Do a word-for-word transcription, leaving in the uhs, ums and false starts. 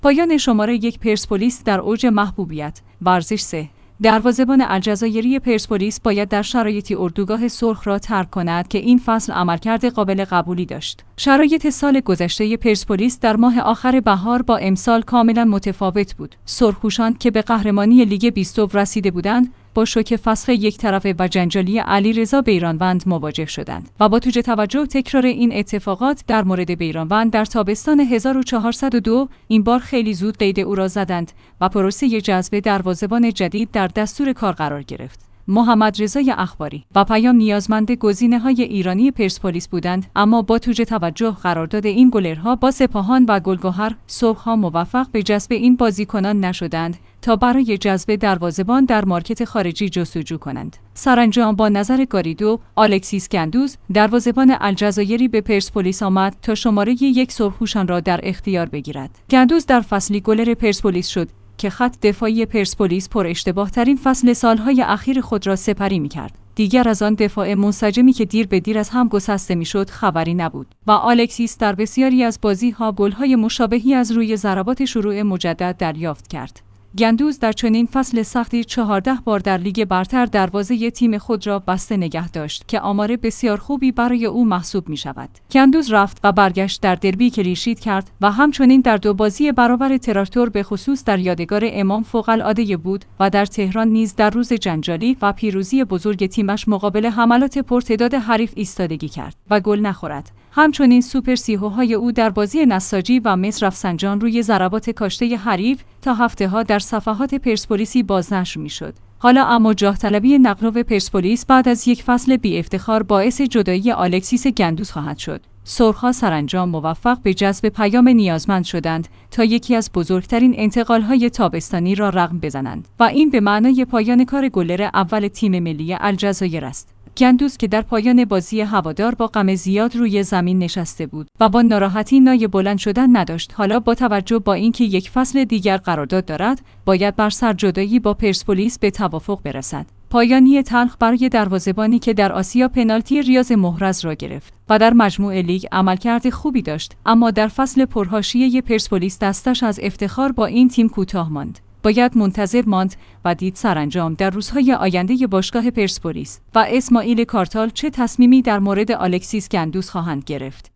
پایان شماره یک پرسپولیس در اوج محبوبیت. ورزش سه. دروازه‌بان الجزایری پرسپولیس باید در شرایطی اردوگاه سرخ را ترک کند که این فصل عملکرد قابل قبولی داشت. شرایط سال گذشته پرسپولیس در ماه آخر بهار با امسال کاملا متفاوت بود. سرخپوشان که به قهرمانی لیگ بیستم رسیده بودند، با شوک فسخ یک طرفه و جنجالی علیرضا بیرانوند مواجه شدند و با توجه توجه تکرار این اتفاقات در مورد بیرانوند در تابستان هزار و چهارصد و دو این بار خیلی زود قید او را زدند و پروسه جذب دروازه‌بان جدید در دستور کار قرار گرفت. محمد رضای اخباری و پیام نیازمند گزینه‌های ایرانی پرسپولیس بودند، اما با توجه توجه قرارداد این گلرها با سپاهان و گلگهر صبح‌ها موفق به جذب این بازیکنان نشدند تا برای جذب دروازه‌بان در مارکت خارجی جستجو کنند. سرانجام با نظر گاریدو، الکسیس گندوز دروازه‌بان الجزایری به پرسپولیس آمد تا شماره یک سرخپوشان را در اختیار بگیرد. گندوز در فصلی گلر پرسپولیس شد که خط دفاعی پرسپولیس پر اشتباه ترین فصل سالهای اخیر خود را سپری می‌کرد. دیگر از آن دفاع منسجمی که دیر به دیر از هم گسسته میشد خبری نبود و الکسیس در بسیاری از بازی‌ها گل‌های مشابهی از روی ضربات شروع مجدد دریافت کرد. گندوز در چنین فصل سختی چهارده بار در لیگ برتر دروازه تیم خود را بسته نگه داشت که آمار بسیار خوبی برای او محسوب می شود. گندوز رفت و برگشت در دربی کلینشیت کرد و همچنین در دو بازی برابر تراکتور به خصوص در یادگار امام فوق‌العاده بود و در تهران نیز در روز جنجالی و پیروزی بزرگ تیمش مقابل حملات پرتعداد حریف ایستادگی کرد و گل نخورد. همچنین سوپر سیهوهای او در بازی نساجی و مس رفسنجان روی ضربات کاشته حریف تا هفته‌ها در صفحات پرسپولیسی بازنشر می‌شد. حالا اما جاه طلبی نقلو پرسپولیس بعد از یک فصل بی افتخار باعث جدایی الکسیس گندوز خواهد شد. سرخ‌ها سرانجام موفق به جذب پیام نیازمند شدند تا یکی از بزرگترین انتقال‌های تابستانی را رقم بزنند و این به معنای پایان کار گلر اول تیم ملی الجزایر است. گندوز که در پایان بازی هوادار با غم زیاد روی زمین نشسته بود و با ناراحتی نای بلند شدن نداشت، حالا با توجه با اینکه یک فصل دیگر قرارداد دارد، باید بر سر جدایی با پرسپولیس به توافق برسد. پایانی تلخ برای دروازه‌بانی که در آسیا پنالتی ریاض محرز را گرفت و در مجموع لیگ عملکرد خوبی داشت، اما در فصل پرحاشیه پرسپولیس دستش از افتخار با این تیم کوتاه ماند. باید منتظر ماند و دید سرانجام در روزهای آینده باشگاه پرسپولیس و اسماعیل کارتال چه تصمیمی در مورد الکسیس گندوز خواهند گرفت.